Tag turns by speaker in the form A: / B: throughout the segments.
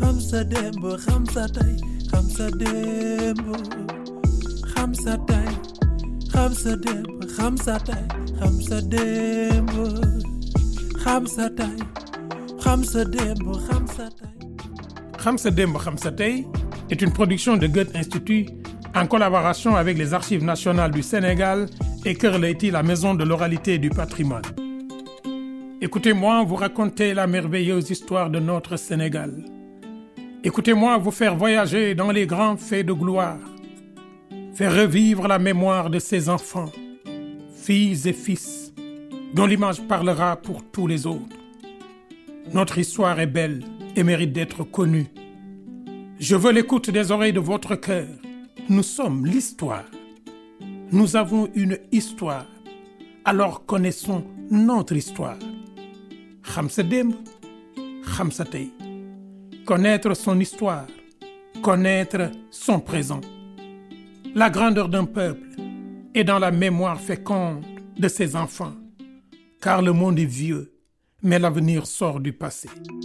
A: Khamsa Dembo, Khamsa Tay, Khamsa Dembo, Khamsa Tay, Khamsa Dembo, Khamsa Tay, Khamsa Dembo, Khamsa Tay, Khamsa Dembo, Khamsa Tay.
B: Khamsa Dembo, Khamsa Tay est une production de Goethe Institut en collaboration avec les Archives nationales du Sénégal et Kër Leyti, la maison de l'oralité et du patrimoine. Écoutez-moi vous raconter la merveilleuse histoire de notre Sénégal. Écoutez-moi vous faire voyager dans les grands faits de gloire. Faire revivre la mémoire de ces enfants, filles et fils, dont l'image parlera pour tous les autres. Notre histoire est belle et mérite d'être connue. Je veux l'écoute des oreilles de votre cœur. Nous sommes l'histoire. Nous avons une histoire. Alors connaissons notre histoire. Khamsa Dembo, Khamsa Tay. Connaître son histoire, connaître son présent. La grandeur d'un peuple est dans la mémoire féconde de ses enfants, car le monde est vieux, mais l'avenir sort du passé.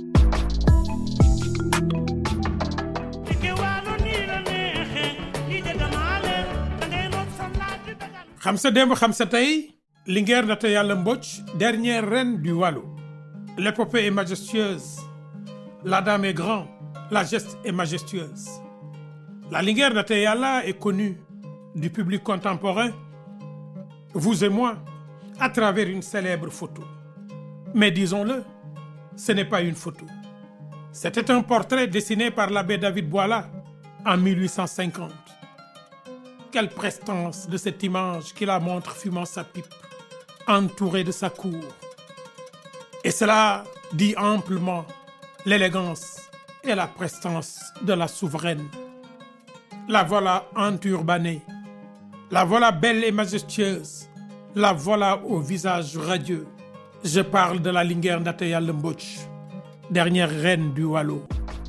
B: Khamsa Dembo, Khamsa Tay, Linguère Ndaté Yalla Mbodj, dernière reine du Waalo. L'épopée est majestueuse, la dame est grande, la geste est majestueuse. La Linguère Ndaté Yalla est connue du public contemporain, vous et moi, à travers une célèbre photo. Mais disons-le, ce n'est pas une photo. C'était un portrait dessiné par l'abbé David Boilat en 1850. Quelle prestance de cette image qui la montre fumant sa pipe, entourée de sa cour. Et cela dit amplement l'élégance et la prestance de la souveraine. La voilà enturbanée, la voilà belle et majestueuse, la voilà au visage radieux. Je parle de la Linguère Ndaté Yalla Mbodj, dernière reine du Waalo.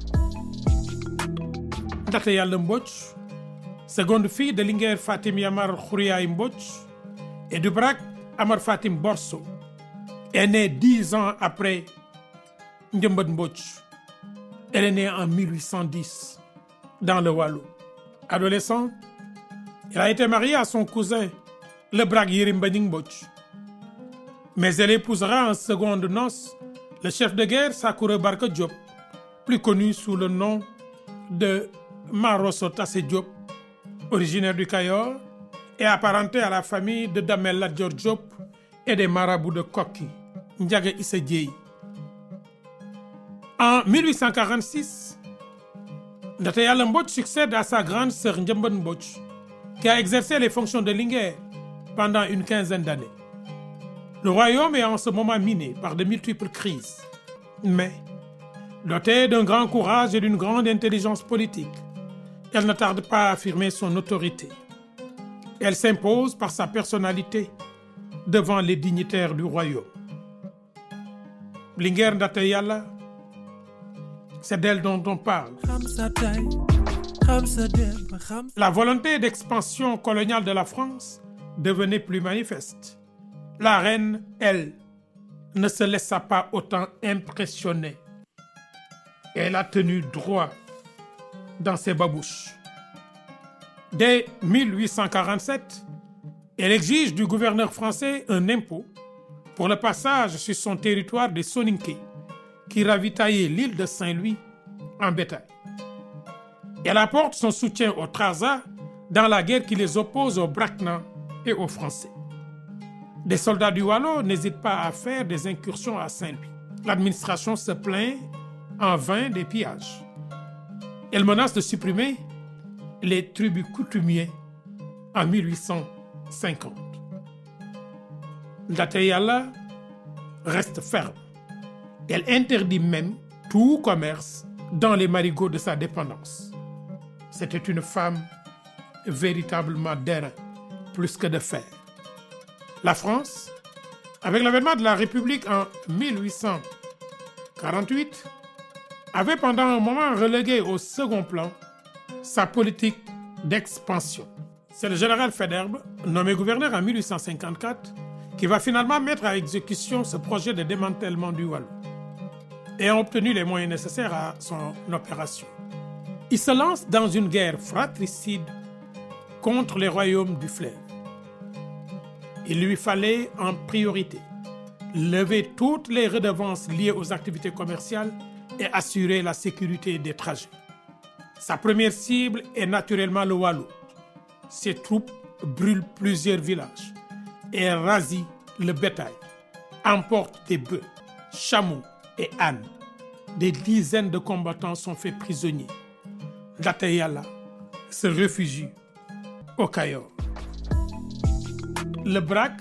B: Ndaté Yalla Mbodj, seconde fille de Linguère Fatim Yamar Khouriaye Mbodj et du Brak Amar Fatim Borso, est née 10 ans après Ndiambat Mbodj. Elle est née en 1810 dans le Waalo. Adolescent, elle a été mariée à son cousin, le Brak Yirim Mbagnick Mbodj. Mais elle épousera en seconde noces le chef de guerre Sakoura Barka Diop, plus connu sous le nom de Marosso Tassé Diop, originaire du Kayor et apparenté à la famille de Damel Lat Dior Diop et des marabouts de Koki, Ndiaga Issa Dièye. En 1846, Ndaté Yalla Mbodj succède à sa grande sœur Ndiambat Mbodj, qui a exercé les fonctions de Linguère pendant une quinzaine d'années. Le royaume est en ce moment miné par de multiples crises. Mais, dotée d'un grand courage et d'une grande intelligence politique, elle ne tarde pas à affirmer son autorité. Elle s'impose par sa personnalité devant les dignitaires du royaume. Linguère Ndaté Yalla, c'est d'elle dont on parle. La volonté d'expansion coloniale de la France devenait plus manifeste. La reine, elle, ne se laissa pas autant impressionner. Elle a tenu droit dans ses babouches. Dès 1847, elle exige du gouverneur français un impôt pour le passage sur son territoire des Soninké, qui ravitaillait l'île de Saint-Louis en bétail. Elle apporte son soutien aux Trarza dans la guerre qui les oppose aux Brakna et aux Français. Des soldats du Waalo n'hésitent pas à faire des incursions à Saint-Louis. L'administration se plaint en vain des pillages. Elle menace de supprimer les tribus coutumiers en 1850. Ndaté Yalla reste ferme. Elle interdit même tout commerce dans les marigots de sa dépendance. C'était une femme véritablement d'airain, plus que de fer. La France, avec l'avènement de la République en 1848, avait pendant un moment relégué au second plan sa politique d'expansion. C'est le général Faidherbe, nommé gouverneur en 1854, qui va finalement mettre à exécution ce projet de démantèlement du Waalo. et a obtenu les moyens nécessaires à son opération. Il se lance dans une guerre fratricide contre les royaumes du fleuve. Il lui fallait en priorité lever toutes les redevances liées aux activités commerciales et assurer la sécurité des trajets. Sa première cible est naturellement le Waalo. Ses troupes brûlent plusieurs villages et rasient le bétail, emportent des bœufs, chameaux et ânes. Des dizaines de combattants sont faits prisonniers. Ndaté Yalla se réfugie au Kayor. Le Braque,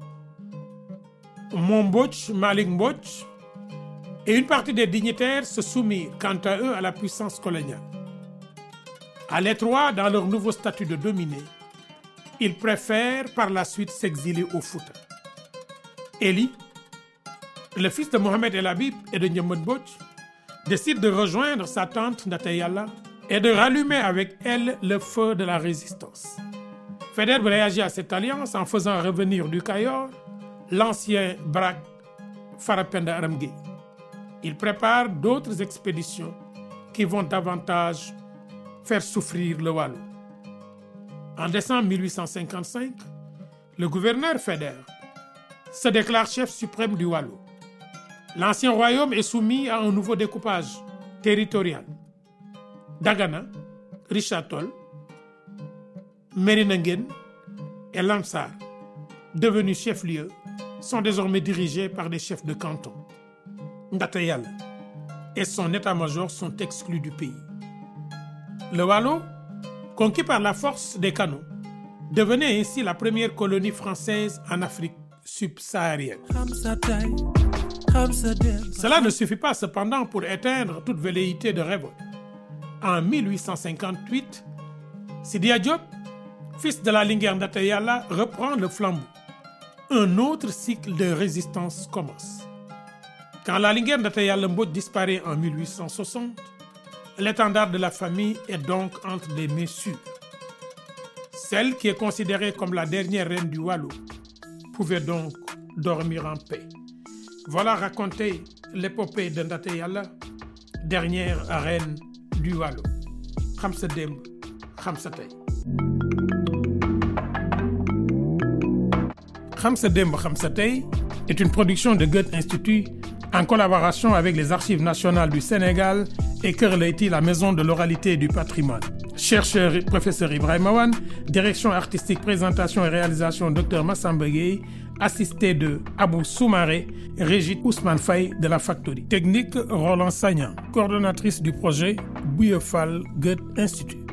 B: Mombodj, Malik Mbodj et une partie des dignitaires se soumirent quant à eux à la puissance coloniale. À l'étroit dans leur nouveau statut de dominé, ils préfèrent par la suite s'exiler au Fouta. Eli, le fils de Mohamed El Habib et de Ndiamé Mbodj, décide de rejoindre sa tante Ndaté Yalla et de rallumer avec elle le feu de la résistance. Faidherbe réagit à cette alliance en faisant revenir du Kayor l'ancien Braque Farapenda Aram Gueye. Il prépare d'autres expéditions qui vont davantage faire souffrir le Waalo. En décembre 1855, le gouverneur Faidherbe se déclare chef suprême du Waalo. L'ancien royaume est soumis à un nouveau découpage territorial. Dagana, Richard Toll, Merina Nguyen et Lansar, devenus chefs-lieux, sont désormais dirigés par des chefs de canton. Ndaté Yalla et son état-major sont exclus du pays. Le Waalo, conquis par la force des canons, devenait ainsi la première colonie française en Afrique subsaharienne. Cela ne suffit pas cependant pour éteindre toute velléité de révolte. En 1858, Sidia Diop, fils de la Linguère Ndaté Yalla, reprend le flambeau. Un autre cycle de résistance commence. Quand la Linguère Ndaté Yalla Mbodj disparaît en 1860, l'étendard de la famille est donc entre des mains sûres. Celle qui est considérée comme la dernière reine du Waalo pouvait donc dormir en paix. Voilà raconter l'épopée de Ndaté Yalla, dernière reine du Waalo. Xam sa démb, xam sa tey. Xam sa démb, xam sa tey est une production de Goethe Institut en collaboration avec les Archives nationales du Sénégal et Kër Leyti, la maison de l'oralité et du patrimoine. Chercheur et professeur Ibrahima Wane, direction artistique, présentation et réalisation Dr Massamba Gueye, assisté de Abou Soumaré, Régit Ousmane Faye de la Factory. Technique Roland Sagnan, coordonnatrice du projet Bouye Fall Goethe Institut.